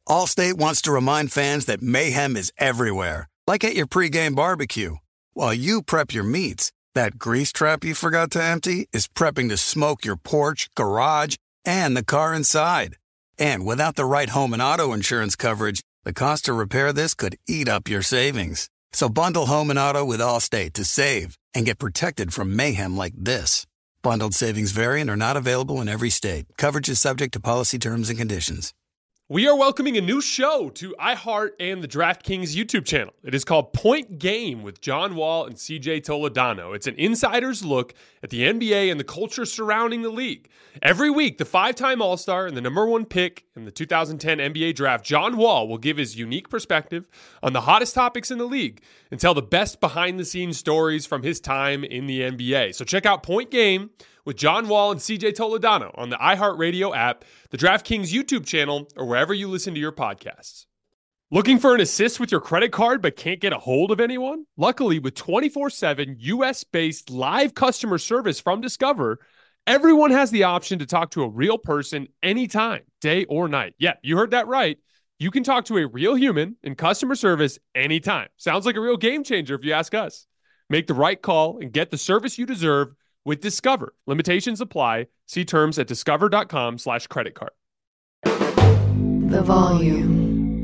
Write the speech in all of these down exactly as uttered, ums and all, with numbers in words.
Allstate wants to remind fans that mayhem is everywhere, like at your pregame barbecue. While you prep your meats, that grease trap you forgot to empty is prepping to smoke your porch, garage, and the car inside. And without the right home and auto insurance coverage, the cost to repair this could eat up your savings. So bundle home and auto with Allstate to save and get protected from mayhem like this. Bundled savings vary and are not available in every state. Coverage is subject to policy terms and conditions. We are welcoming a new show to iHeart and the DraftKings YouTube channel. It is called Point Game with John Wall and C J Toledano. It's an insider's look at the N B A and the culture surrounding the league. Every week, the five-time All-Star and the number one pick in the two thousand ten N B A draft, John Wall, will give his unique perspective on the hottest topics in the league and tell the best behind-the-scenes stories from his time in the N B A. So check out Point Game with John Wall and C J Toledano on the iHeartRadio app, the DraftKings YouTube channel, or wherever you listen to your podcasts. Looking for an assist with your credit card but can't get a hold of anyone? Luckily, with twenty-four seven U S-based live customer service from Discover, everyone has the option to talk to a real person anytime, day or night. Yeah, you heard that right. You can talk to a real human in customer service anytime. Sounds like a real game changer if you ask us. Make the right call and get the service you deserve with Discover. Limitations apply. See terms at discover.com slash credit card. The volume.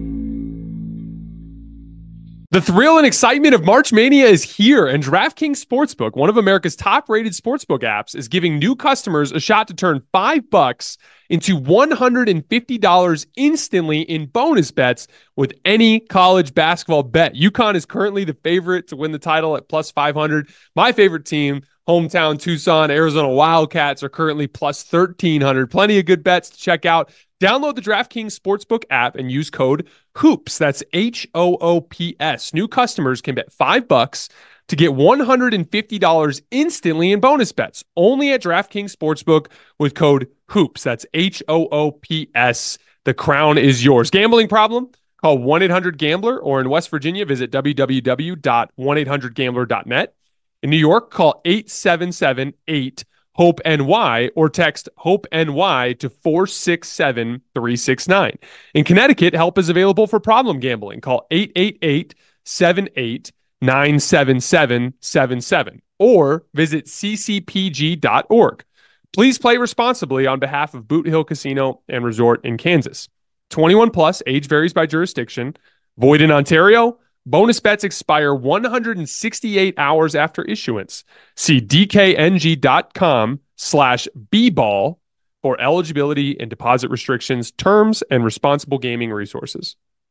The thrill and excitement of March Mania is here, and DraftKings Sportsbook, one of America's top-rated sportsbook apps, is giving new customers a shot to turn five bucks into one hundred fifty dollars instantly in bonus bets with any college basketball bet. UConn is currently the favorite to win the title at plus five hundred. My favorite team, hometown Tucson Arizona Wildcats, are currently plus thirteen hundred. Plenty of good bets to check out. Download the DraftKings Sportsbook app and use code HOOPS. That's H O O P S. New customers can bet five bucks to get one hundred fifty dollars instantly in bonus bets. Only at DraftKings Sportsbook with code HOOPS. That's H O O P S. The crown is yours. Gambling problem? Call one eight hundred gambler, or in West Virginia, visit w w w dot one eight hundred gambler dot net. In New York, call eight seven seven eight HOPE N Y or text HOPE N Y to four six seven three six nine. In Connecticut, help is available for problem gambling. Call eight eight eight seven eight nine seven seven seven seven or visit c c p g dot org. Please play responsibly on behalf of Boot Hill Casino and Resort in Kansas. twenty-one plus, age varies by jurisdiction. Void in Ontario. Bonus bets expire one hundred sixty-eight hours after issuance. See dkng.com slash bball for eligibility and deposit restrictions, terms, and responsible gaming resources.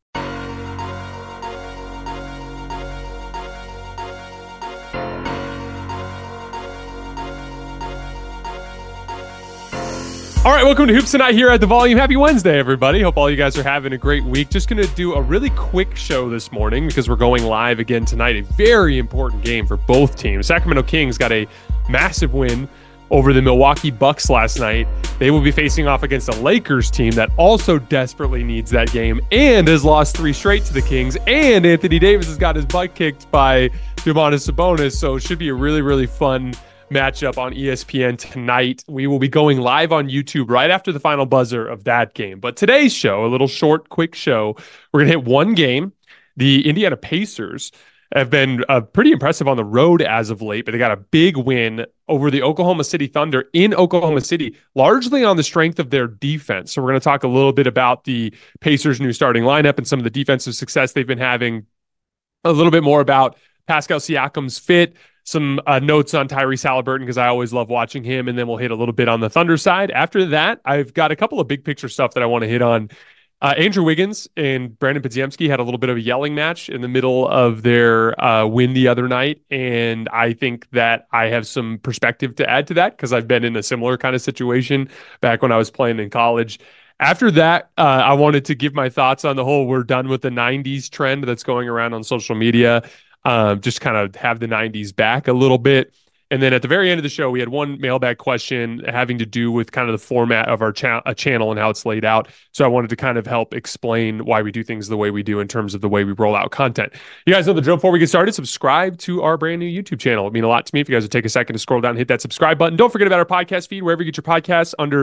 All right, welcome to Hoops Tonight here at The Volume. Happy Wednesday, everybody. Hope all you guys are having a great week. Just going to do a really quick show this morning because we're going live again tonight. A very important game for both teams. Sacramento Kings got a massive win over the Milwaukee Bucks last night. They will be facing off against a Lakers team that also desperately needs that game and has lost three straight to the Kings. And Anthony Davis has got his butt kicked by Domantas Sabonis. So it should be a really, really fun matchup on E S P N tonight. We will be going live on YouTube right after the final buzzer of that game. But today's show, a little short, quick show, we're going to hit one game. The Indiana Pacers have been uh, pretty impressive on the road as of late, but they got a big win over the Oklahoma City Thunder in Oklahoma City, largely on the strength of their defense. So we're going to talk a little bit about the Pacers' new starting lineup and some of the defensive success they've been having, a little bit more about Pascal Siakam's fit, some uh, notes on Tyrese Halliburton because I always love watching him, and then we'll hit a little bit on the Thunder side. After that, I've got a couple of big picture stuff that I want to hit on. Uh, Andrew Wiggins and Brandon Podziemski had a little bit of a yelling match in the middle of their uh, win the other night, and I think that I have some perspective to add to that because I've been in a similar kind of situation back when I was playing in college. After that, uh, I wanted to give my thoughts on the whole we're done with the nineties trend that's going around on social media. Um, just kind of have the nineties back a little bit. And then at the very end of the show, we had one mailbag question having to do with kind of the format of our cha- a channel and how it's laid out. So I wanted to kind of help explain why we do things the way we do in terms of the way we roll out content. You guys know the drill. Before we get started, subscribe to our brand new YouTube channel. It would mean a lot to me if you guys would take a second to scroll down and hit that subscribe button. Don't forget about our podcast feed, wherever you get your podcasts, under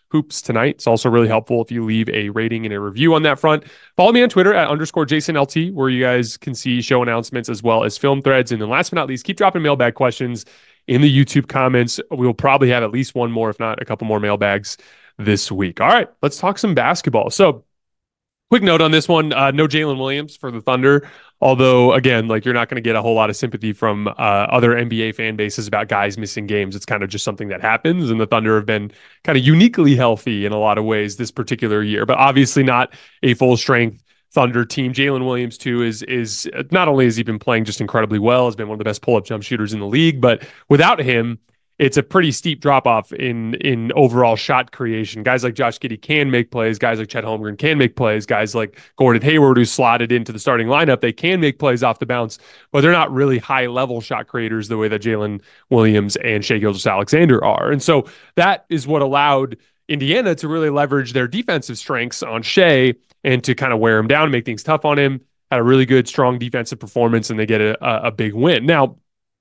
Hoops Tonight. It's also really helpful if you leave a rating and a review on that front. Follow me on Twitter at underscore JasonLT, where you guys can see show announcements as well as film threads. And then last but not least, keep dropping mailbag questions in the YouTube comments. We will probably have at least one more, if not a couple more mailbags this week. All right, let's talk some basketball. So quick note on this one, uh, no Jalen Williams for the Thunder. Although, again, like you're not going to get a whole lot of sympathy from uh, other N B A fan bases about guys missing games. It's kind of just something that happens, and the Thunder have been kind of uniquely healthy in a lot of ways this particular year, but obviously not a full-strength Thunder team. Jalen Williams, too, is is not only has he been playing just incredibly well, has been one of the best pull-up jump shooters in the league, but without him, it's a pretty steep drop-off in in overall shot creation. Guys like Josh Giddey can make plays. Guys like Chet Holmgren can make plays. Guys like Gordon Hayward, who's slotted into the starting lineup, they can make plays off the bounce, but they're not really high-level shot creators the way that Jalen Williams and Shai Gilgeous-Alexander are. And so that is what allowed Indiana to really leverage their defensive strengths on Shai and to kind of wear him down, make things tough on him. Had a really good, strong defensive performance, and they get a, a big win. Now,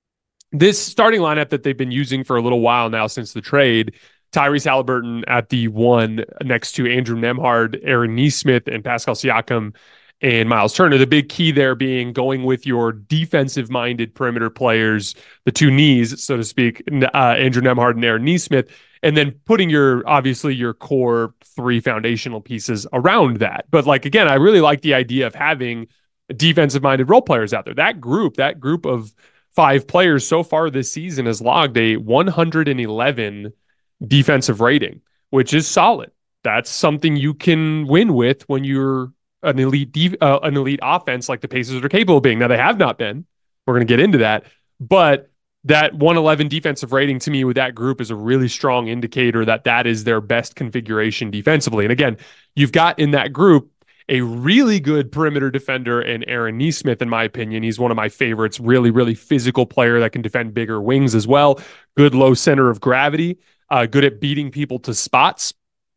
this starting lineup that they've been using for a little while now since the trade, Tyrese Haliburton at the one next to Andrew Nembhard, Aaron Nesmith, and Pascal Siakam and Miles Turner. The big key there being going with your defensive-minded perimeter players, the two knees, so to speak, uh, Andrew Nembhard and Aaron Nesmith, and then putting your, obviously, your core three foundational pieces around that. But, like, again, I really like the idea of having defensive-minded role players out there. That group, that group of five players so far this season has logged a one hundred eleven defensive rating, which is solid. That's something you can win with when you're an elite de- uh, an elite offense like the Pacers are capable of being. Now, they have not been. We're going to get into that. But that one eleven defensive rating to me with that group is a really strong indicator that that is their best configuration defensively. And again, you've got in that group a really good perimeter defender in Aaron Nesmith, in my opinion. He's one of my favorites, really, really physical player that can defend bigger wings as well. Good low center of gravity, uh, good at beating people to spots.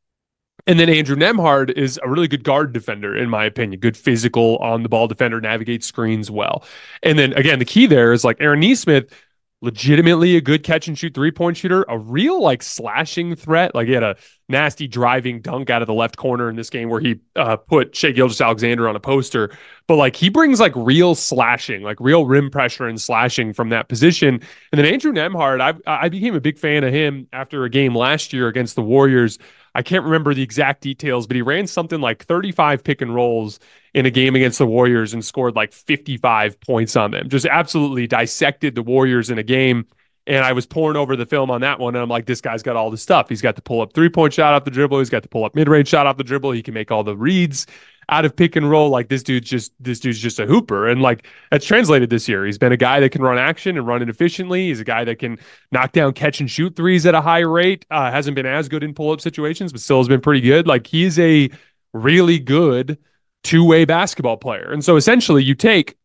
And then Andrew Nembhard is a really good guard defender, in my opinion. Good physical on-the-ball defender, navigates screens well. And then, again, the key there is like Aaron Nesmith, legitimately a good catch and shoot three-point shooter, a real like slashing threat. Like he had a nasty driving dunk out of the left corner in this game where he uh, put Shai Gilgeous-Alexander on a poster. But like he brings like real slashing, like real rim pressure and slashing from that position. And then Andrew Nembhard, I I became a big fan of him after a game last year against the Warriors. I can't remember the exact details, but he ran something like thirty-five pick and rolls in a game against the Warriors and scored like fifty-five points on them. Just absolutely dissected the Warriors in a game. And I was pouring over the film on that one, and I'm like, this guy's got all the stuff. He's got the pull-up three-point shot off the dribble. He's got the pull-up mid-range shot off the dribble. He can make all the reads out of pick and roll. Like this dude's just this dude's just a hooper. And like that's translated this year. He's been a guy that can run action and run it efficiently. He's a guy that can knock down catch and shoot threes at a high rate. Uh, hasn't been as good in pull-up situations, but still has been pretty good. Like he's a really good two-way basketball player. And so essentially you take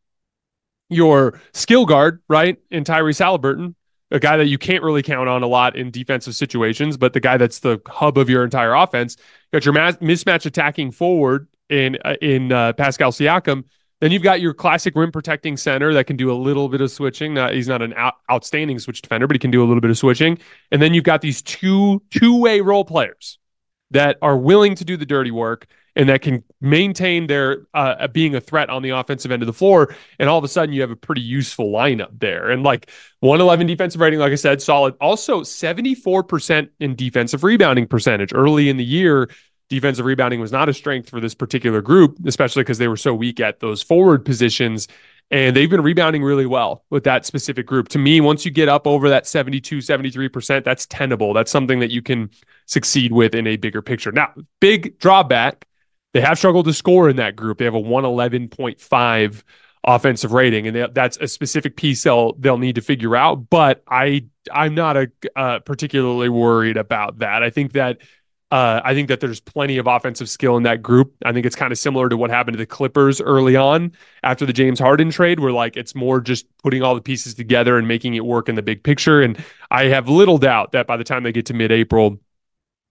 your skill guard, right, in Tyrese Haliburton, a guy that you can't really count on a lot in defensive situations, but the guy that's the hub of your entire offense. You got your mas- mismatch attacking forward in uh, in uh, Pascal Siakam. Then you've got your classic rim protecting center that can do a little bit of switching. Not, he's not an out- outstanding switch defender, but he can do a little bit of switching. And then you've got these two two-way role players that are willing to do the dirty work and that can maintain their uh, being a threat on the offensive end of the floor. And all of a sudden you have a pretty useful lineup there. And like one eleven defensive rating, like I said, solid. Also seventy-four percent in defensive rebounding percentage. Early in the year, defensive rebounding was not a strength for this particular group, especially because they were so weak at those forward positions. And they've been rebounding really well with that specific group. To me, once you get up over that seventy-two, seventy-three percent, that's tenable. That's something that you can succeed with in a bigger picture. Now, big drawback, they have struggled to score in that group. They have a one eleven point five offensive rating, and they, that's a specific piece they'll they'll need to figure out. But I I'm not a uh, particularly worried about that. I think that uh, I think that there's plenty of offensive skill in that group. I think it's kind of similar to what happened to the Clippers early on after the James Harden trade, where like it's more just putting all the pieces together and making it work in the big picture. And I have little doubt that by the time they get to mid-April,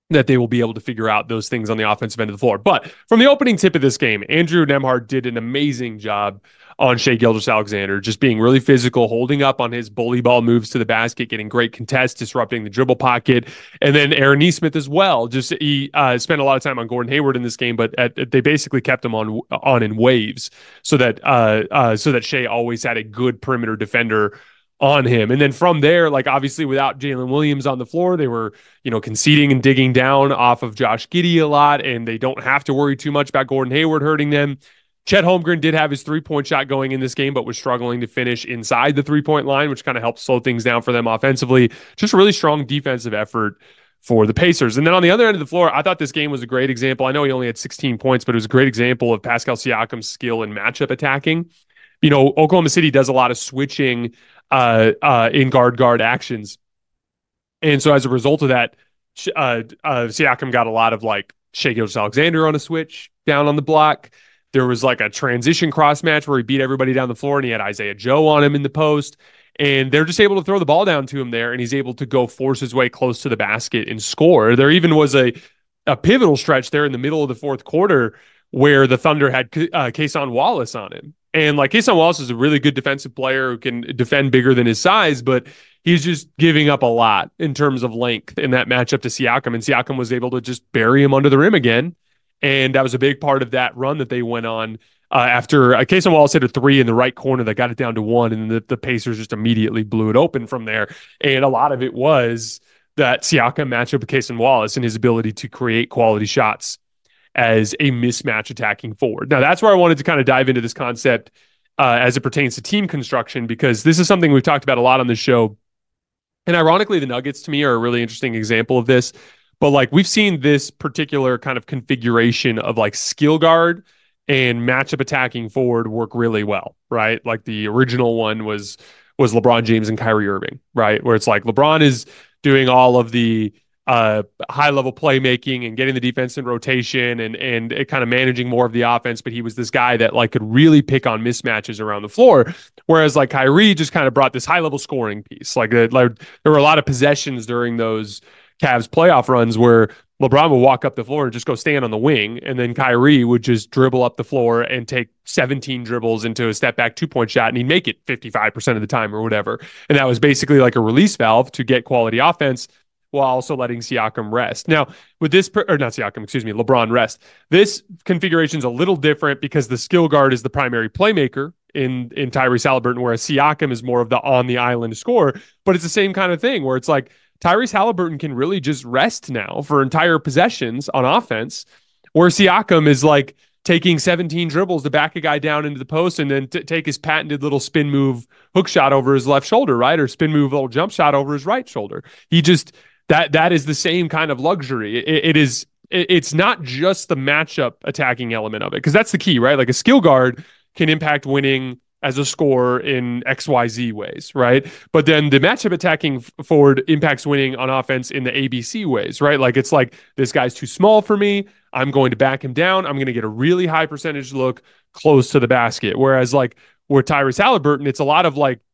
that they will be able to figure out those things on the offensive end of the floor. But from the opening tip of this game, Andrew Nembhard did an amazing job on Shai Gilgeous-Alexander, just being really physical, holding up on his bully ball moves to the basket, getting great contests, disrupting the dribble pocket. And then Aaron Nesmith as well. Just he uh, spent a lot of time on Gordon Hayward in this game, but at, they basically kept him on on in waves so that uh, uh, so that Shai always had a good perimeter defender on him. And then from there, like obviously without Jalen Williams on the floor, they were, you know, conceding and digging down off of Josh Giddey a lot, and they don't have to worry too much about Gordon Hayward hurting them. Chet Holmgren did have his three-point shot going in this game, but was struggling to finish inside the three-point line, which kind of helped slow things down for them offensively. Just a really strong defensive effort for the Pacers. And then on the other end of the floor, I thought this game was a great example. I know he only had sixteen points, but it was a great example of Pascal Siakam's skill in matchup attacking. You know, Oklahoma City does a lot of switching uh, uh, in guard-guard actions. And so as a result of that, uh, uh, Siakam got a lot of like Shai Gilgeous-Alexander on a switch down on the block. There was like a transition cross match where he beat everybody down the floor and he had Isaiah Joe on him in the post. And they're just able to throw the ball down to him there, and he's able to go force his way close to the basket and score. There even was a, a pivotal stretch there in the middle of the fourth quarter where the Thunder had uh, Cason Wallace on him. And like Cason Wallace is a really good defensive player who can defend bigger than his size, but he's just giving up a lot in terms of length in that matchup to Siakam. And Siakam was able to just bury him under the rim again. And that was a big part of that run that they went on uh, after uh, Cason Wallace hit a three in the right corner that got it down to one. And the, the Pacers just immediately blew it open from there. And a lot of it was that Siakam matchup with Cason Wallace and his ability to create quality shots as a mismatch attacking forward. Now, that's where I wanted to kind of dive into this concept uh, as it pertains to team construction, because this is something we've talked about a lot on the show. And ironically, the Nuggets to me are a really interesting example of this. But like we've seen this particular kind of configuration of like skill guard and matchup attacking forward work really well, right? Like the original one was was LeBron James and Kyrie Irving, right? Where it's like LeBron is doing all of the uh, high level playmaking and getting the defense in rotation and and it kind of managing more of the offense, but he was this guy that like could really pick on mismatches around the floor. Whereas like Kyrie just kind of brought this high level scoring piece. Like, uh, like there were a lot of possessions during those Cavs playoff runs where LeBron would walk up the floor and just go stand on the wing, and then Kyrie would just dribble up the floor and take seventeen dribbles into a step back two-point shot, and he'd make it fifty-five percent of the time or whatever. And that was basically like a release valve to get quality offense while also letting Siakam rest. Now, with this, or not Siakam, excuse me, LeBron rest. This configuration is a little different because the skill guard is the primary playmaker in, in Tyrese Haliburton, whereas Siakam is more of the on-the-island scorer. But it's the same kind of thing where it's like, Tyrese Haliburton can really just rest now for entire possessions on offense, where Siakam is like taking seventeen dribbles to back a guy down into the post and then t- take his patented little spin move hook shot over his left shoulder, right? Or spin move little jump shot over his right shoulder. He just, that that is the same kind of luxury. It, it is, it, it's not just the matchup attacking element of it, because that's the key, right? Like a skill guard can impact winning as a scorer in X Y Z ways, right? But then the matchup attacking forward impacts winning on offense in the A B C ways, right? Like it's like, this guy's too small for me. I'm going to back him down. I'm going to get a really high percentage look close to the basket. Whereas like with Tyrese Haliburton, it's a lot of like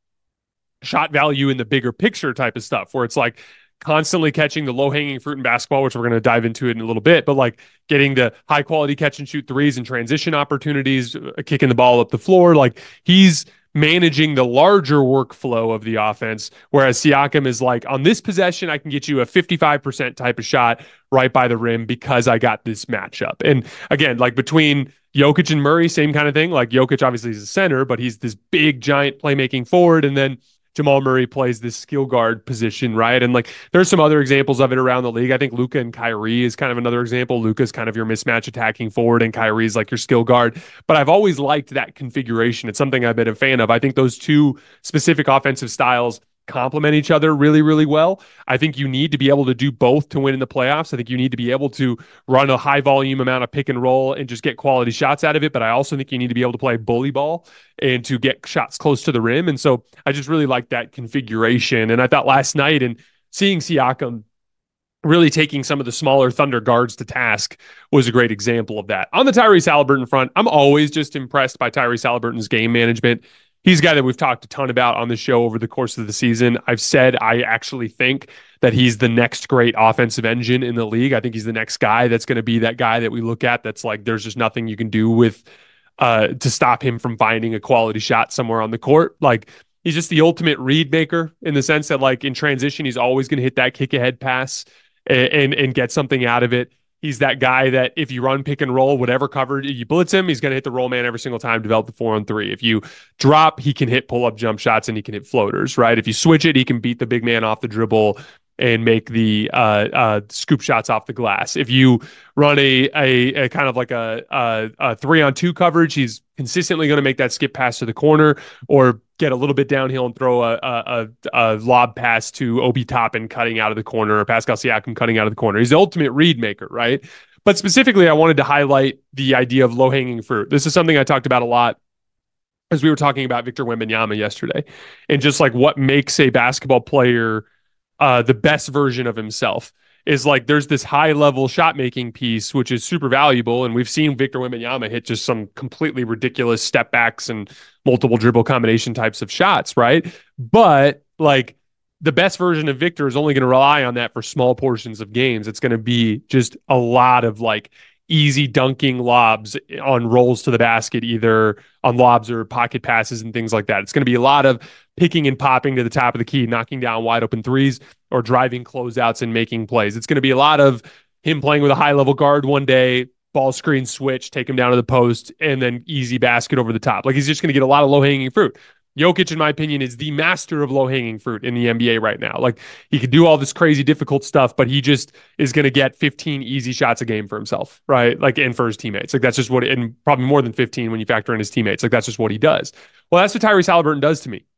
shot value in the bigger picture type of stuff, where it's like constantly catching the low-hanging fruit in basketball, which we're going to dive into it in a little bit, but like getting the high-quality catch-and-shoot threes and transition opportunities, uh, kicking the ball up the floor. Like he's managing the larger workflow of the offense, whereas Siakam is like, on this possession, I can get you a fifty-five percent type of shot right by the rim because I got this matchup. And again, like between Jokic and Murray, same kind of thing. Like Jokic obviously is a center, but he's this big, giant playmaking forward, and then Jamal Murray plays this skill guard position, right? And like there's some other examples of it around the league. I think Luka and Kyrie is kind of another example. Luka's kind of your mismatch attacking forward and Kyrie's like your skill guard. But I've always liked that configuration. It's something I've been a fan of. I think those two specific offensive styles complement each other really, really well. I think you need to be able to do both to win in the playoffs. I think you need to be able to run a high volume amount of pick and roll and just get quality shots out of it. But I also think you need to be able to play bully ball and to get shots close to the rim. And so I just really like that configuration. And I thought last night, and seeing Siakam really taking some of the smaller Thunder guards to task was a great example of that. On the Tyrese Haliburton front, I'm always just impressed by Tyrese Haliburton's game management. He's a guy that we've talked a ton about on the show over the course of the season. I've said I actually think that he's the next great offensive engine in the league. I think he's the next guy that's going to be that guy that we look at that's like there's just nothing you can do with uh, to stop him from finding a quality shot somewhere on the court. Like, he's just the ultimate read maker in the sense that, like, in transition, he's always going to hit that kick ahead pass and, and and get something out of it. He's that guy that if you run pick and roll, whatever coverage you blitz him, he's going to hit the roll man every single time, develop the four on three. If you drop, he can hit pull up jump shots and he can hit floaters, right? If you switch it, he can beat the big man off the dribble and make the uh, uh, scoop shots off the glass. If you run a a, a kind of like a, a, a three on two coverage, he's consistently going to make that skip pass to the corner or get a little bit downhill and throw a a, a lob pass to Obi Toppin cutting out of the corner or Pascal Siakam cutting out of the corner. He's the ultimate read maker, right? But specifically, I wanted to highlight the idea of low-hanging fruit. This is something I talked about a lot as we were talking about Victor Wembanyama yesterday, and just like what makes a basketball player uh, the best version of himself. Is like there's this high-level shot-making piece, which is super valuable, and we've seen Victor Wembanyama hit just some completely ridiculous step-backs and multiple dribble combination types of shots, right? But, like, the best version of Victor is only going to rely on that for small portions of games. It's going to be just a lot of, like, easy dunking lobs on rolls to the basket, either on lobs or pocket passes and things like that. It's going to be a lot of picking and popping to the top of the key, knocking down wide open threes or driving closeouts and making plays. It's going to be a lot of him playing with a high level guard one day, ball screen switch, take him down to the post, and then easy basket over the top. Like, he's just going to get a lot of low hanging fruit. Jokic, in my opinion, is the master of low-hanging fruit in the N B A right now. Like, he could do all this crazy, difficult stuff, but he just is going to get fifteen easy shots a game for himself, right? Like, and for his teammates. Like, that's just what, and probably more than fifteen when you factor in his teammates. Like, that's just what he does. Well, that's what Tyrese Haliburton does to me.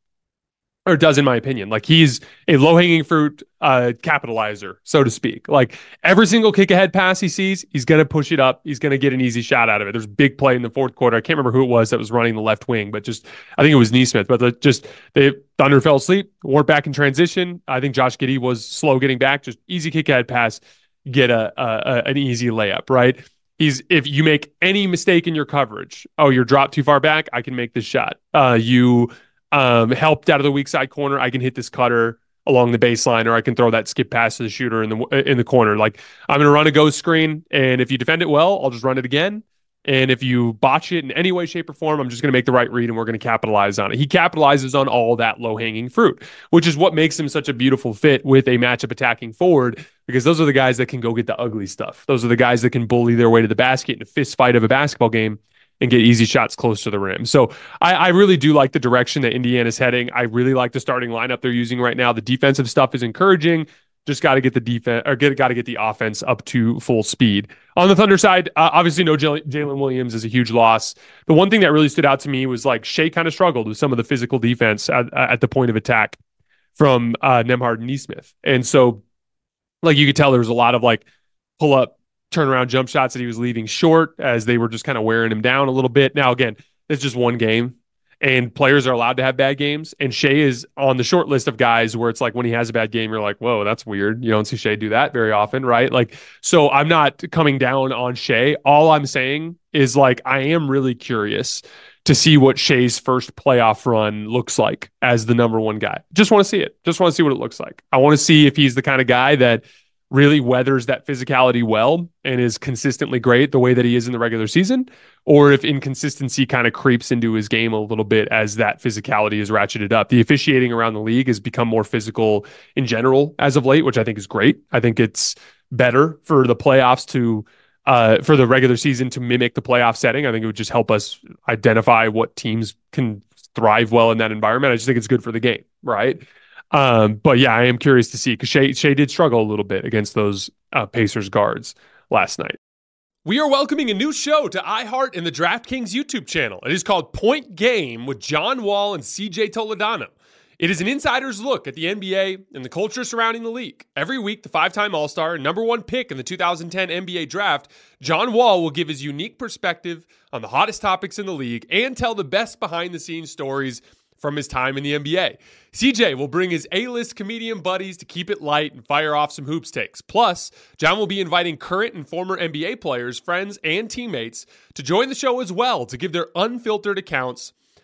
Or does, in my opinion. Like, he's a low-hanging fruit uh, capitalizer, so to speak. Like, every single kick-ahead pass he sees, he's going to push it up. He's going to get an easy shot out of it. There's a big play in the fourth quarter. I can't remember who it was that was running the left wing, but just, I think it was Nesmith. But the, just, they Thunder fell asleep, weren't back in transition. I think Josh Giddey was slow getting back. Just easy kick-ahead pass, get a, a, a an easy layup, right? He's, if you make any mistake in your coverage, oh, you're dropped too far back, I can make this shot. Uh, you... Um, helped out of the weak side corner, I can hit this cutter along the baseline, or I can throw that skip pass to the shooter in the in the corner. Like, I'm going to run a ghost screen, and if you defend it well, I'll just run it again. And if you botch it in any way, shape, or form, I'm just going to make the right read, and we're going to capitalize on it. He capitalizes on all that low-hanging fruit, which is what makes him such a beautiful fit with a matchup attacking forward, because those are the guys that can go get the ugly stuff. Those are the guys that can bully their way to the basket in a fist fight of a basketball game and get easy shots close to the rim. So I, I really do like the direction that Indiana's heading. I really like the starting lineup they're using right now. The defensive stuff is encouraging. Just got to get the defense, or get got to get the offense up to full speed. On the Thunder side, uh, obviously no Jalen Williams is a huge loss. The one thing that really stood out to me was like Shea kind of struggled with some of the physical defense at, at the point of attack from uh, Nembhard and Nesmith. And so, like, you could tell there was a lot of like pull up, turnaround jump shots that he was leaving short as they were just kind of wearing him down a little bit. Now, again, it's just one game, and players are allowed to have bad games. And Shea is on the short list of guys where it's like when he has a bad game, you're like, whoa, that's weird. You don't see Shea do that very often, right? Like, so I'm not coming down on Shea. All I'm saying is, like, I am really curious to see what Shea's first playoff run looks like as the number one guy. Just want to see it. Just want to see what it looks like. I want to see if he's the kind of guy that really weathers that physicality well and is consistently great the way that he is in the regular season, or if inconsistency kind of creeps into his game a little bit as that physicality is ratcheted up. The officiating around the league has become more physical in general as of late, which I think is great. I think it's better for the playoffs to, uh, for the regular season to mimic the playoff setting. I think it would just help us identify what teams can thrive well in that environment. I just think it's good for the game, right? Um, but yeah, I am curious to see, because Shea, Shea did struggle a little bit against those uh, Pacers guards last night. We are welcoming a new show to iHeart and the DraftKings YouTube channel. It is called Point Game with John Wall and C J Toledano. It is an insider's look at the N B A and the culture surrounding the league. Every week, the five-time All-Star and number one pick in the two thousand ten N B A draft, John Wall will give his unique perspective on the hottest topics in the league and tell the best behind-the-scenes stories from his time in the N B A. C J will bring his A-list comedian buddies to keep it light and fire off some hoops takes. Plus, John will be inviting current and former N B A players, friends, and teammates to join the show as well to give their unfiltered accounts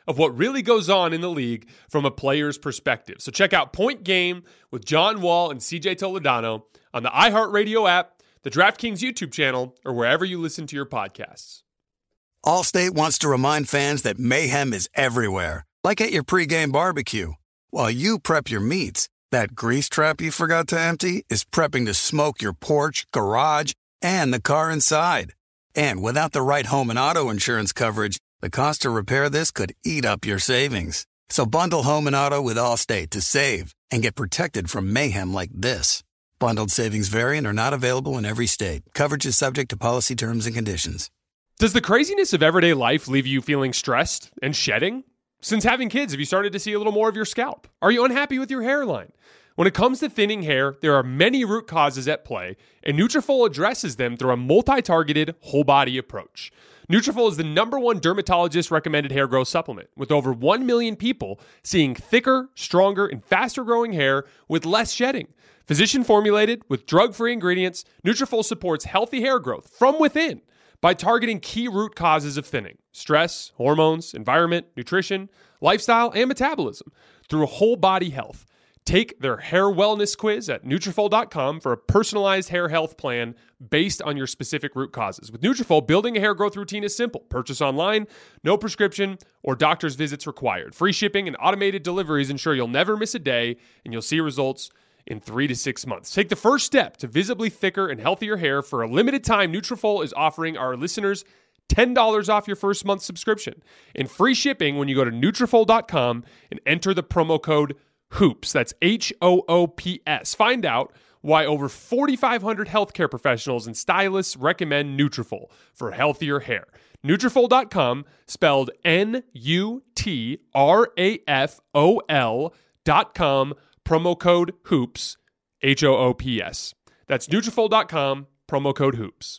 of what really goes on in the league from a player's perspective. So check out Point Game with John Wall and C J Toledano on the iHeartRadio app, the DraftKings YouTube channel, or wherever you listen to your podcasts. Allstate wants to remind fans that mayhem is everywhere, like at your pregame barbecue. While you prep your meats, that grease trap you forgot to empty is prepping to smoke your porch, garage, and the car inside. And without the right home and auto insurance coverage, the cost to repair this could eat up your savings. So bundle home and auto with Allstate to save and get protected from mayhem like this. Bundled savings vary and are not available in every state. Coverage is subject to policy terms and conditions. Does the craziness of everyday life leave you feeling stressed and shedding? Since having kids, have you started to see a little more of your scalp? Are you unhappy with your hairline? When it comes to thinning hair, there are many root causes at play, and Nutrafol addresses them through a multi-targeted, whole-body approach. Nutrafol is the number one dermatologist-recommended hair growth supplement, with over one million people seeing thicker, stronger, and faster-growing hair with less shedding. Physician-formulated with drug-free ingredients, Nutrafol supports healthy hair growth from within by targeting key root causes of thinning: stress, hormones, environment, nutrition, lifestyle, and metabolism through whole-body health. Take their hair wellness quiz at Nutrafol dot com for a personalized hair health plan based on your specific root causes. With Nutrafol, building a hair growth routine is simple. Purchase online, no prescription or doctor's visits required. Free shipping and automated deliveries ensure you'll never miss a day, and you'll see results in three to six months. Take the first step to visibly thicker and healthier hair. For a limited time, Nutrafol is offering our listeners ten dollars off your first month subscription and free shipping when you go to Nutrafol dot com and enter the promo code HOOPS. That's H O O P S. Find out why over forty-five hundred healthcare professionals and stylists recommend Nutrafol for healthier hair. Nutrafol dot com, spelled N U T R A F O L dot com, promo code HOOPS, H O O P S. That's Nutrafol dot com, promo code HOOPS.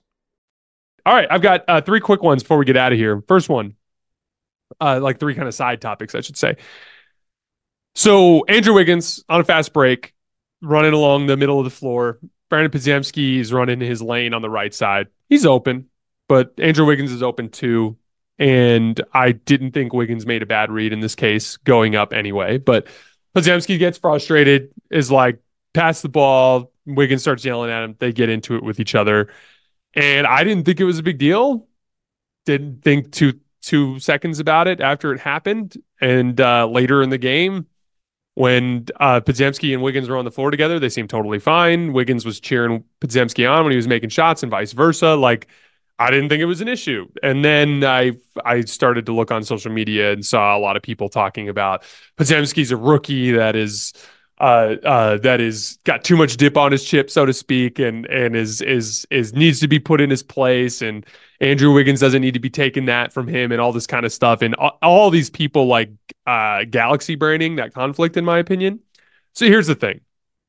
All right, I've got uh, three quick ones before we get out of here. First one, uh, like three kind of side topics, I should say. So Andrew Wiggins on a fast break, running along the middle of the floor. Brandon Podziemski is running his lane on the right side. He's open, but Andrew Wiggins is open too. And I didn't think Wiggins made a bad read in this case going up anyway. But Podziemski gets frustrated, is like, pass the ball. Wiggins starts yelling at him. They get into it with each other. And I didn't think it was a big deal. Didn't think two two seconds about it after it happened. And uh, later in the game, when uh, Podziemski and Wiggins were on the floor together, they seemed totally fine. Wiggins was cheering Podziemski on when he was making shots and vice versa. Like, I didn't think it was an issue. And then I I started to look on social media and saw a lot of people talking about Podziemski's a rookie that is uh, uh, that is got too much dip on his chip, so to speak, and and is is is needs to be put in his place. And Andrew Wiggins doesn't need to be taking that from him, and all this kind of stuff. And all, all these people like uh, galaxy braining that conflict, in my opinion. So here's the thing: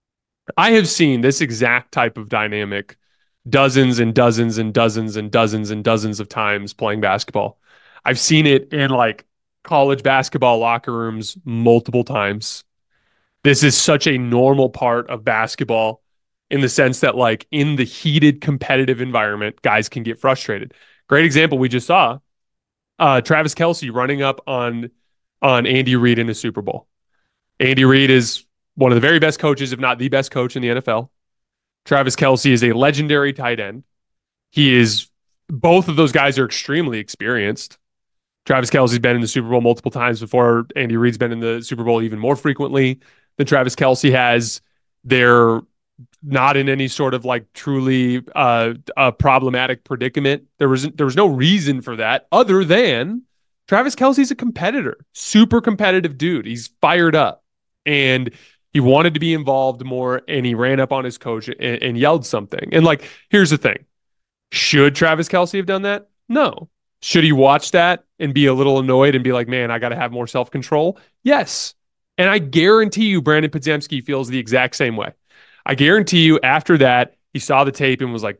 I have seen this exact type of dynamic dozens and dozens and dozens and dozens and dozens of times playing basketball. I've seen it in like college basketball locker rooms multiple times. This is such a normal part of basketball in the sense that, like, in the heated competitive environment, guys can get frustrated. Great example we just saw, uh, Travis Kelce running up on, on Andy Reid in the Super Bowl. Andy Reid is one of the very best coaches, if not the best coach in the N F L. Travis Kelce is a legendary tight end. He is, both of those guys are extremely experienced. Travis Kelce's been in the Super Bowl multiple times before. Andy Reid's been in the Super Bowl even more frequently than Travis Kelce has. They're not in any sort of like truly uh, a problematic predicament. There was there was no reason for that other than Travis Kelce's a competitor, super competitive dude. He's fired up, and he wanted to be involved more, and he ran up on his coach and, and yelled something. And like, here's the thing: should Travis Kelce have done that? No. Should he watch that and be a little annoyed and be like, man, I got to have more self-control? Yes. And I guarantee you Brandon Podziemski feels the exact same way. I guarantee you after that, he saw the tape and was like,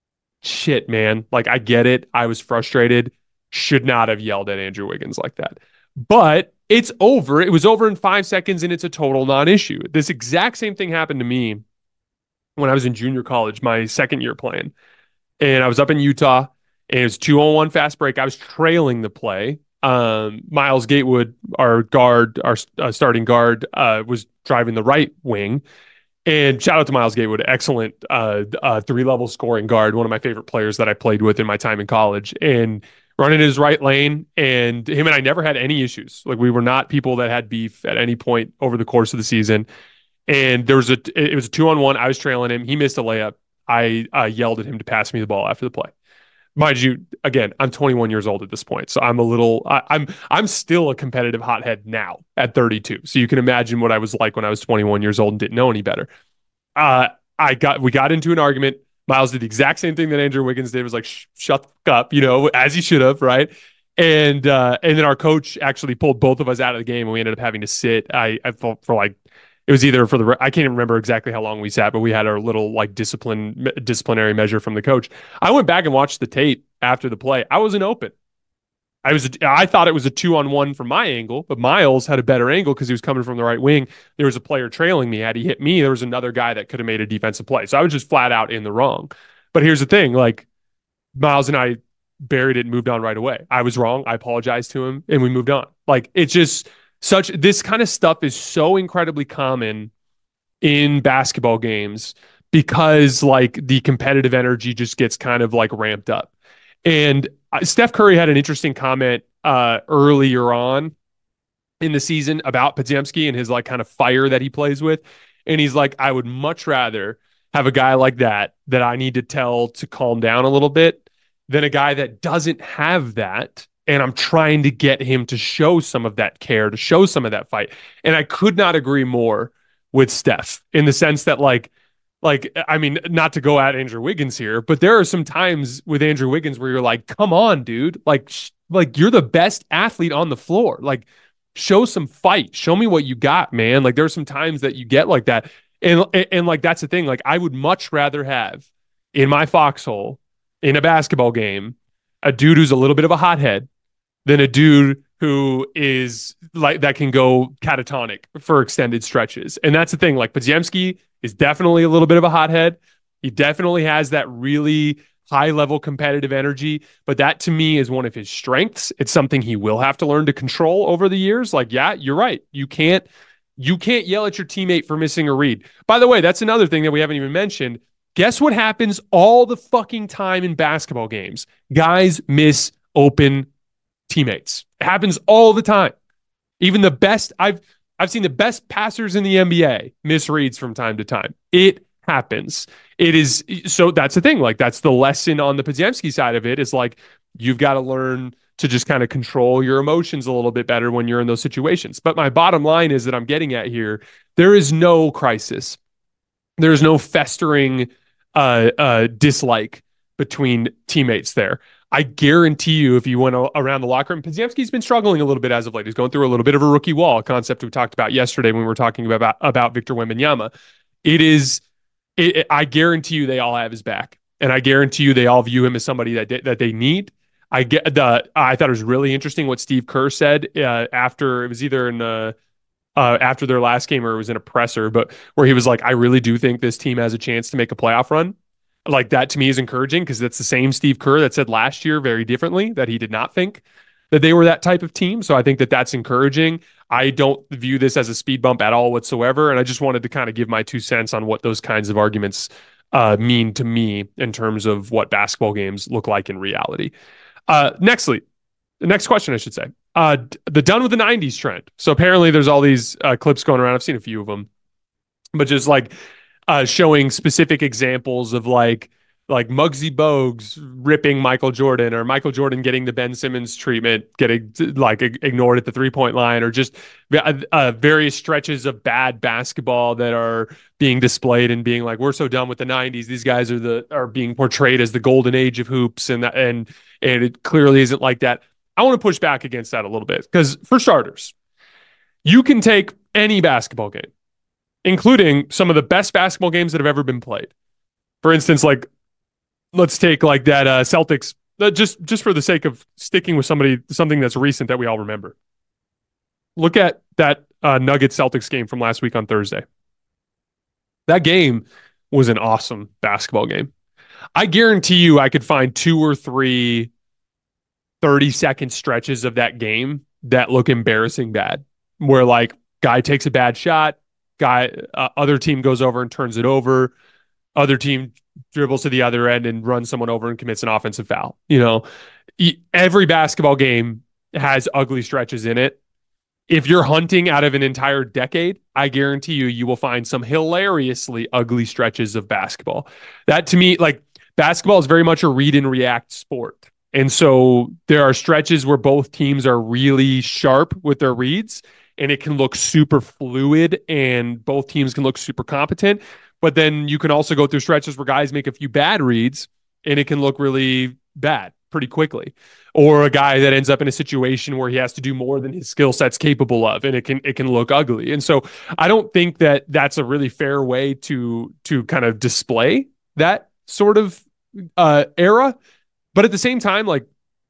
shit, man. Like, I get it. I was frustrated. Should not have yelled at Andrew Wiggins like that. But it's over. It was over in five seconds, and it's a total non-issue. This exact same thing happened to me when I was in junior college, my second year playing. And I was up in Utah, and it was two on one fast break. I was trailing the play. um, Miles Gatewood, our guard, our uh, starting guard, uh, was driving the right wing. And shout out to Miles Gatewood, excellent uh, uh, three-level scoring guard, one of my favorite players that I played with in my time in college. And running his right lane, and him and I never had any issues. Like, we were not people that had beef at any point over the course of the season. And there was a it was a two-on-one. I was trailing him. He missed a layup. I uh, yelled at him to pass me the ball after the play. Mind you, again, I'm twenty-one years old at this point, so I'm a little, I, I'm, I'm still a competitive hothead now at thirty-two. So you can imagine what I was like when I was twenty-one years old and didn't know any better. Uh, I got, we got into an argument. Miles did the exact same thing that Andrew Wiggins did. Was like, Sh- shut the fuck up, you know, as he should have, right? And uh, and then our coach actually pulled both of us out of the game, and we ended up having to sit. I, I felt for like. It was either for the I can't even remember exactly how long we sat, but we had our little like discipline disciplinary measure from the coach. I went back and watched the tape after the play. I wasn't open. I was I thought it was a two on one from my angle, but Miles had a better angle because he was coming from the right wing. There was a player trailing me. Had he hit me, there was another guy that could have made a defensive play. So I was just flat out in the wrong. But here's the thing: like Miles and I buried it and moved on right away. I was wrong. I apologized to him, and we moved on. Like it's just. Such this kind of stuff is so incredibly common in basketball games because like the competitive energy just gets kind of like ramped up. And uh, Steph Curry had an interesting comment uh, earlier on in the season about Podziemski and his like kind of fire that he plays with. And he's like, I would much rather have a guy like that that I need to tell to calm down a little bit than a guy that doesn't have that. And I'm trying to get him to show some of that care, to show some of that fight. And I could not agree more with Steph in the sense that, like, like I mean, not to go at Andrew Wiggins here, but there are some times with Andrew Wiggins where you're like, come on, dude. Like, sh- like you're the best athlete on the floor. Like, show some fight. Show me what you got, man. Like, there are some times that you get like that. And, and, and like, that's the thing. Like, I would much rather have in my foxhole in a basketball game a dude who's a little bit of a hothead than a dude who is like that can go catatonic for extended stretches. And that's the thing. Like Podziemski is definitely a little bit of a hothead. He definitely has that really high level competitive energy, but that to me is one of his strengths. It's something he will have to learn to control over the years. Like, yeah, you're right. You can't, you can't yell at your teammate for missing a read. By the way, that's another thing that we haven't even mentioned. Guess what happens all the fucking time in basketball games? Guys miss open teammates. It happens all the time. Even the best, I've I've seen the best passers in the N B A miss reads from time to time. It happens. It is so that's the thing. Like that's the lesson on the Podziemski side of it is like you've got to learn to just kind of control your emotions a little bit better when you're in those situations. But my bottom line is that I'm getting at here, there is no crisis. There is no festering uh, uh, dislike between teammates there. I guarantee you, if you went around the locker room, Podziemski's been struggling a little bit as of late. He's going through a little bit of a rookie wall, a concept we talked about yesterday when we were talking about, about Victor Wembanyama. It is, it, I guarantee you they all have his back. And I guarantee you they all view him as somebody that they, that they need. I get the. I thought it was really interesting what Steve Kerr said uh, after, it was either in uh, uh, after their last game or it was in a presser, but where he was like, I really do think this team has a chance to make a playoff run. Like that to me is encouraging because that's the same Steve Kerr that said last year very differently that he did not think that they were that type of team. So I think that that's encouraging. I don't view this as a speed bump at all whatsoever. And I just wanted to kind of give my two cents on what those kinds of arguments uh, mean to me in terms of what basketball games look like in reality. Uh, nextly, the next question, I should say, uh, the done with the nineties trend. So apparently there's all these uh, clips going around. I've seen a few of them, but just like, Uh, showing specific examples of like like Muggsy Bogues ripping Michael Jordan or Michael Jordan getting the Ben Simmons treatment, getting like ignored at the three-point line, or just uh, various stretches of bad basketball that are being displayed and being like, we're so done with the nineties. These guys are the are being portrayed as the golden age of hoops, and and and it clearly isn't like that. I want to push back against that a little bit because, for starters, you can take any basketball game, including some of the best basketball games that have ever been played. For instance, like, let's take like that uh, Celtics, uh, just, just for the sake of sticking with somebody, something that's recent that we all remember. Look at that uh, Nuggets Celtics game from last week on Thursday. That game was an awesome basketball game. I guarantee you I could find two or three thirty second stretches of that game that look embarrassing bad, where like guy takes a bad shot, guy, uh, other team goes over and turns it over, other team dribbles to the other end and runs someone over and commits an offensive foul. You know, every basketball game has ugly stretches in it. If you're hunting out of an entire decade, I guarantee you, you will find some hilariously ugly stretches of basketball. That to me, like basketball is very much a read and react sport. And so there are stretches where both teams are really sharp with their reads and it can look super fluid and both teams can look super competent. But then you can also go through stretches where guys make a few bad reads and it can look really bad pretty quickly. Or a guy that ends up in a situation where he has to do more than his skill set's capable of, and it can it can look ugly. And so I don't think that that's a really fair way to to kind of display that sort of uh, era. But at the same time, like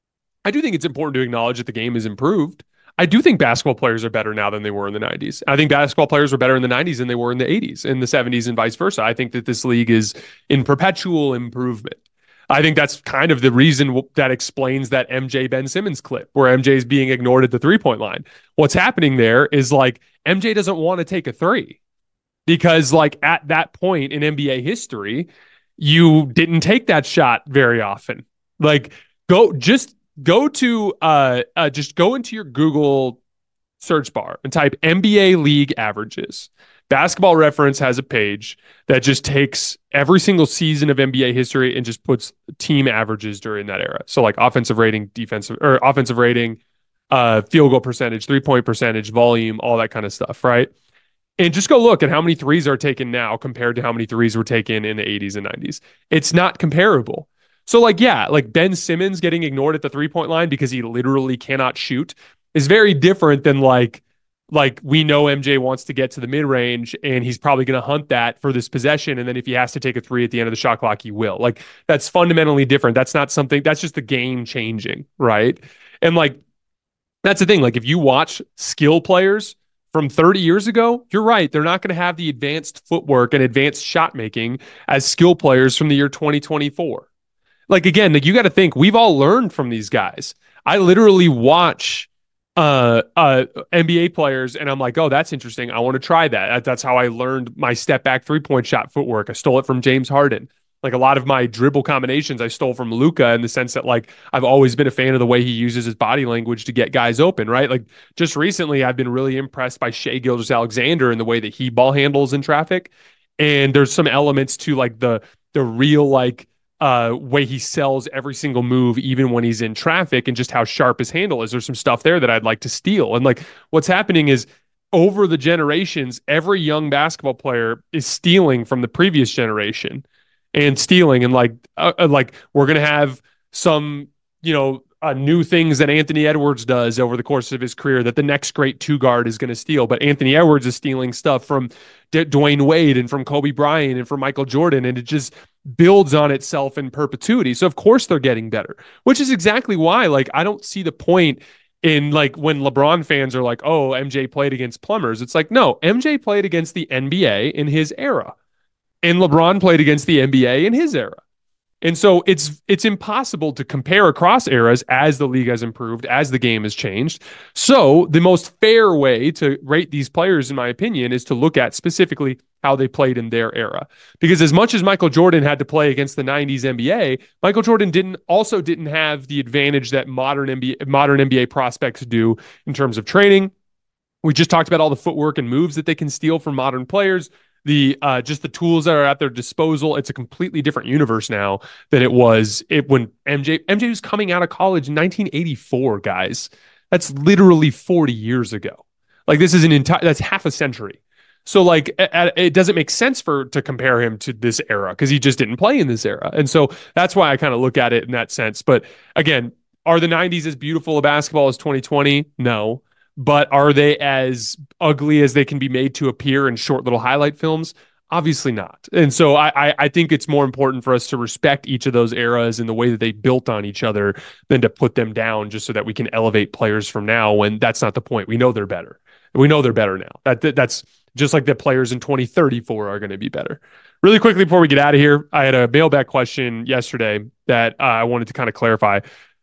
I do think it's important to acknowledge that the game has improved. I do think basketball players are better now than they were in the nineties. I think basketball players were better in the nineties than they were in the eighties, in the seventies, and vice versa. I think that this league is in perpetual improvement. I think that's kind of the reason that explains that M J Ben Simmons clip where M J is being ignored at the three-point line. What's happening there is like M J doesn't want to take a three because like at that point in N B A history, you didn't take that shot very often. Like go just go to uh, uh just go into your Google search bar and type N B A league averages. Basketball Reference has a page that just takes every single season of N B A history and just puts team averages during that era. So like offensive rating, defensive or offensive rating, uh, field goal percentage, three-point percentage, volume, all that kind of stuff, right? And just go look at how many threes are taken now compared to how many threes were taken in the eighties and nineties. It's not comparable. So like, yeah, like Ben Simmons getting ignored at the three-point line because he literally cannot shoot is very different than like, like we know M J wants to get to the mid-range and he's probably going to hunt that for this possession. And then if he has to take a three at the end of the shot clock, he will. Like that's fundamentally different. That's not something, that's just the game changing, right? And like, that's the thing. Like if you watch skill players from thirty years ago, you're right. They're not going to have the advanced footwork and advanced shot making as skill players from the year twenty twenty-four. Like again, like you got to think we've all learned from these guys. I literally watch Uh, uh, N B A players, and I'm like, oh, that's interesting. I want to try that. That's how I learned my step back three point shot footwork. I stole it from James Harden. Like a lot of my dribble combinations, I stole from Luka in the sense that like I've always been a fan of the way he uses his body language to get guys open. Right? Like just recently, I've been really impressed by Shai Gilgeous-Alexander and the way that he ball handles in traffic. And there's some elements to like the the real like. Uh, way he sells every single move, even when he's in traffic, and just how sharp his handle is. There's some stuff there that I'd like to steal. And like what's happening is over the generations, every young basketball player is stealing from the previous generation and stealing. And like, uh, like we're going to have some, you know, uh, new things that Anthony Edwards does over the course of his career that the next great two guard is going to steal. But Anthony Edwards is stealing stuff from D- Dwayne Wade and from Kobe Bryant and from Michael Jordan. And it just builds on itself in perpetuity. So of course they're getting better, which is exactly why, like, I don't see the point in like when LeBron fans are like, oh, M J played against plumbers. It's like, no, M J played against the N B A in his era and LeBron played against the N B A in his era. And so it's it's impossible to compare across eras as the league has improved, as the game has changed. So the most fair way to rate these players, in my opinion, is to look at specifically how they played in their era. Because as much as Michael Jordan had to play against the nineties N B A, Michael Jordan didn't also didn't have the advantage that modern N B A, modern N B A prospects do in terms of training. We just talked about all the footwork and moves that they can steal from modern players. The uh, just the tools that are at their disposal. It's a completely different universe now than it was it when M J M J was coming out of college in nineteen eighty-four, guys. That's literally forty years ago. Like this is an entire that's half a century. So like it, it doesn't make sense for to compare him to this era because he just didn't play in this era. And so that's why I kind of look at it in that sense. But again, are the nineties as beautiful a basketball as twenty twenty? No. But are they as ugly as they can be made to appear in short little highlight films? Obviously not. And so I, I, I think it's more important for us to respect each of those eras and the way that they built on each other than to put them down just so that we can elevate players from now when that's not the point. We know they're better. We know they're better now. That, that That's just like the players in twenty thirty-four are going to be better. Really quickly before we get out of here, I had a mailbag question yesterday that uh, I wanted to kind of clarify.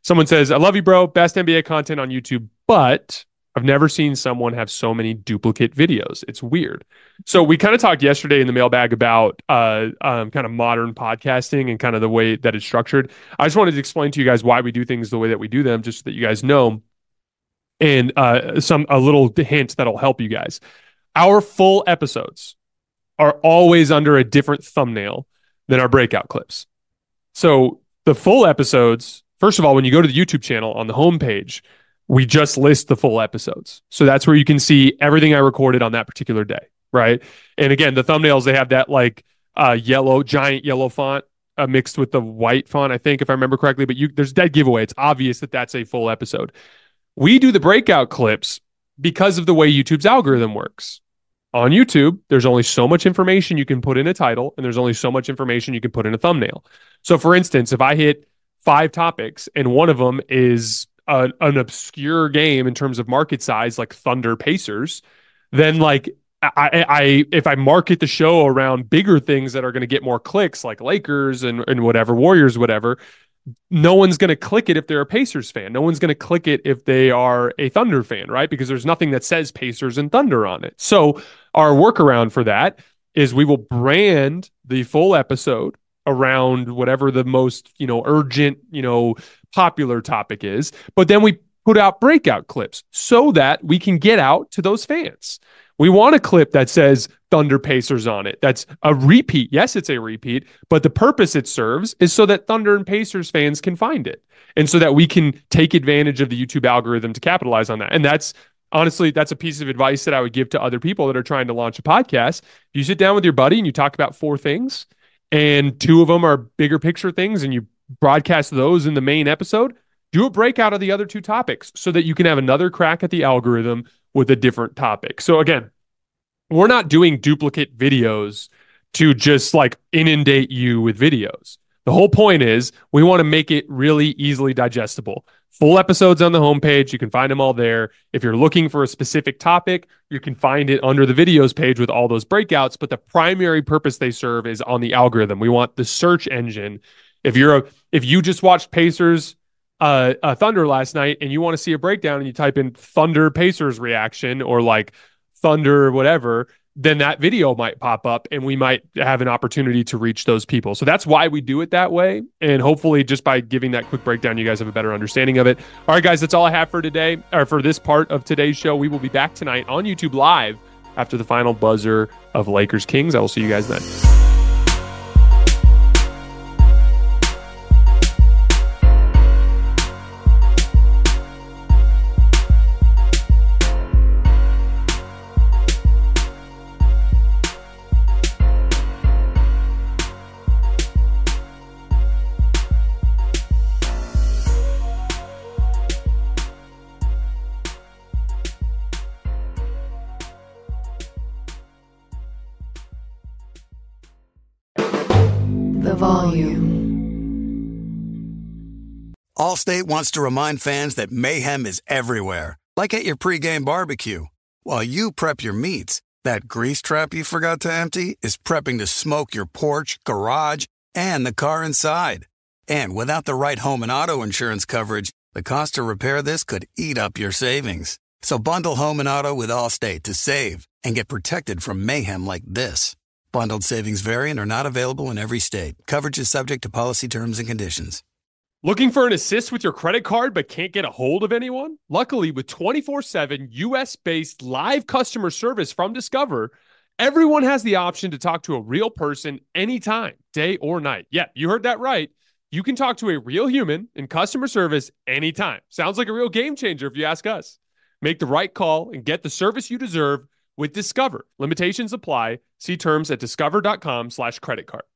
Someone says, I love you, bro. Best N B A content on YouTube, but I've never seen someone have so many duplicate videos. It's weird. So we kind of talked yesterday in the mailbag about uh, um, kind of modern podcasting and kind of the way that it's structured. I just wanted to explain to you guys why we do things the way that we do them, just so that you guys know, and uh, some a little hint that'll help you guys. Our full episodes are always under a different thumbnail than our breakout clips. So the full episodes, first of all, when you go to the YouTube channel on the homepage, we just list the full episodes. So that's where you can see everything I recorded on that particular day, right? And again, the thumbnails, they have that like uh, yellow, giant yellow font uh, mixed with the white font, I think, if I remember correctly. But you, there's dead giveaway. It's obvious that that's a full episode. We do the breakout clips because of the way YouTube's algorithm works. On YouTube, there's only so much information you can put in a title, and there's only so much information you can put in a thumbnail. So for instance, if I hit five topics and one of them is a, an obscure game in terms of market size, like Thunder Pacers, then like I, I if I market the show around bigger things that are going to get more clicks, like Lakers and, and whatever, Warriors, whatever, no one's going to click it if they're a Pacers fan. No one's going to click it if they are a Thunder fan, right? Because there's nothing that says Pacers and Thunder on it. So our workaround for that is we will brand the full episode around whatever the most, you know, urgent, you know, popular topic is. But then we put out breakout clips so that we can get out to those fans. We want a clip that says Thunder Pacers on it. That's a repeat. Yes, it's a repeat, but the purpose it serves is so that Thunder and Pacers fans can find it. And so that we can take advantage of the YouTube algorithm to capitalize on that. And that's honestly, that's a piece of advice that I would give to other people that are trying to launch a podcast. You sit down with your buddy and you talk about four things, and two of them are bigger picture things, and you broadcast those in the main episode. Do a breakout of the other two topics so that you can have another crack at the algorithm with a different topic. So again, we're not doing duplicate videos to just like inundate you with videos. The whole point is we want to make it really easily digestible. Full episodes on the homepage. You can find them all there. If you're looking for a specific topic, you can find it under the videos page with all those breakouts. But the primary purpose they serve is on the algorithm. We want the search engine. If you're a, if you just watched Pacers uh, uh, Thunder last night and you want to see a breakdown and you type in Thunder Pacers reaction or like Thunder whatever, then that video might pop up and we might have an opportunity to reach those people. So that's why we do it that way. And hopefully just by giving that quick breakdown, you guys have a better understanding of it. All right, guys, that's all I have for today, or for this part of today's show. We will be back tonight on YouTube Live after the final buzzer of Lakers Kings. I will see you guys then. The volume. Allstate wants to remind fans that mayhem is everywhere, like at your pregame barbecue. While you prep your meats, that grease trap you forgot to empty is prepping to smoke your porch, garage, and the car inside. And without the right home and auto insurance coverage, the cost to repair this could eat up your savings. So bundle home and auto with Allstate to save and get protected from mayhem like this. Bundled savings vary and are not available in every state. Coverage is subject to policy terms and conditions. Looking for an assist with your credit card but can't get a hold of anyone? Luckily, with twenty-four seven U S-based live customer service from Discover, everyone has the option to talk to a real person anytime, day or night. Yeah, you heard that right. You can talk to a real human in customer service anytime. Sounds like a real game changer if you ask us. Make the right call and get the service you deserve with Discover. Limitations apply. See terms at discover.com slash credit card.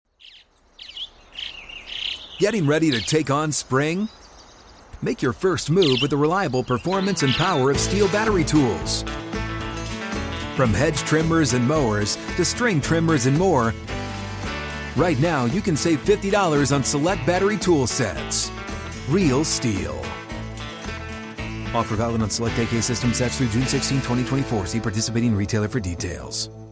Getting ready to take on spring? Make your first move with the reliable performance and power of Steel battery tools. From hedge trimmers and mowers to string trimmers and more, right now you can save fifty dollars on select battery tool sets. Real Steel. Offer valid on select A K system sets through June sixteenth, twenty twenty-four. See participating retailer for details.